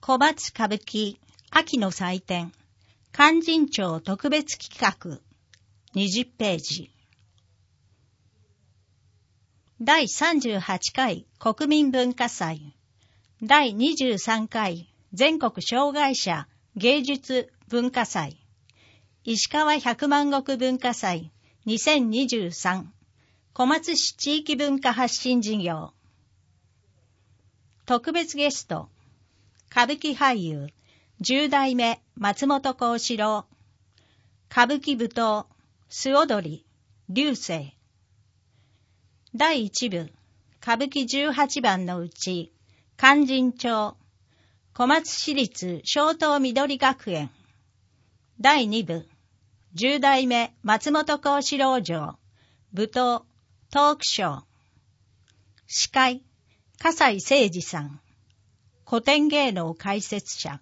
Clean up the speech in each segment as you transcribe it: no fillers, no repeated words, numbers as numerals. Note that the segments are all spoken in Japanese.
小松歌舞伎秋の祭典勧進帳特別企画20ページ。第38回国民文化祭第23回全国障害者芸術文化祭石川百万石文化祭2023小松市地域文化発信事業特別ゲスト歌舞伎俳優10代目松本幸四郎歌舞伎舞踏素踊り流星第1部歌舞伎18番のうち勧進帳小松市立松濤緑学園第2部10代目松本幸四郎城舞踏トークショー司会笠井誠二さん古典芸能解説者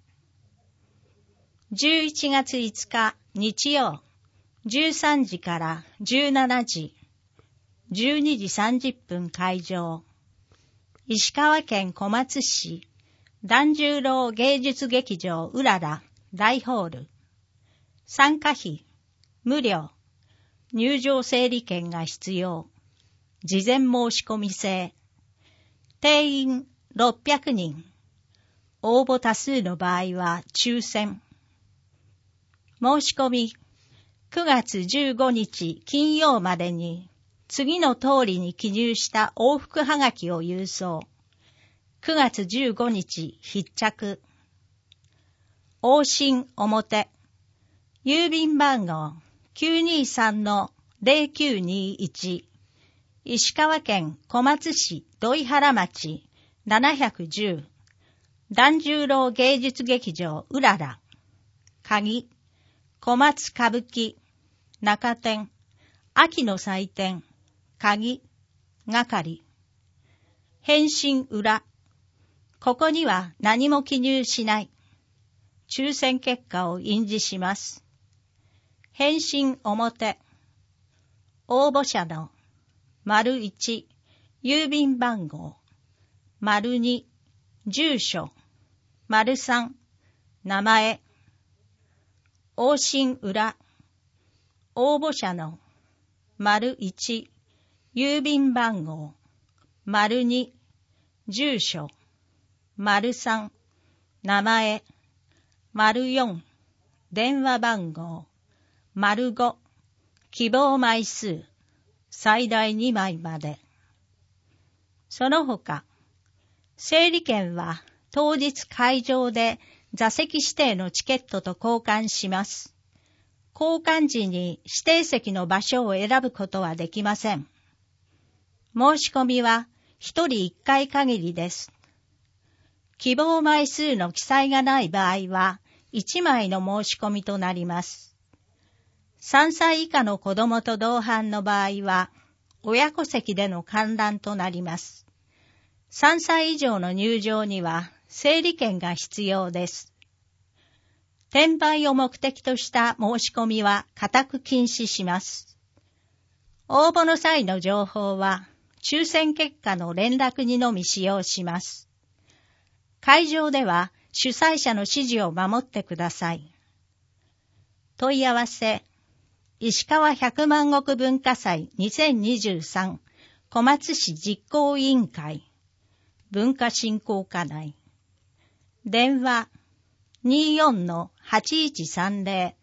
11月5日日曜13時から17時12時30分会場石川県小松市團十郎芸術劇場うらら大ホール参加費無料入場整理券が必要事前申し込み制定員600人応募多数の場合は抽選申し込み9月15日金曜までに次の通りに記入した往復はがきを郵送9月15日必着往診表郵便番号 923-0921 石川県小松市土井原町710團十郎芸術劇場うらら鍵小松歌舞伎中典秋の祭典鍵係返信裏ここには何も記入しない抽選結果を印字します返信表応募者の ① 郵便番号 ② 住所 ③ 名前往診裏応募者の ① 郵便番号 ② 住所 ③ 名前 ④ 電話番号 ⑤ 希望枚数最大2枚までその他整理券は当日会場で座席指定のチケットと交換します。交換時に指定席の場所を選ぶことはできません。申し込みは1人1回限りです。希望枚数の記載がない場合は1枚の申し込みとなります。3歳以下の子供と同伴の場合は親子席での観覧となります。3歳以上の入場には整理券が必要です。転売を目的とした申し込みは固く禁止します。応募の際の情報は抽選結果の連絡にのみ使用します。会場では主催者の指示を守ってください。問い合わせ石川百万石文化祭2023小松市実行委員会文化振興課内電話 24-8130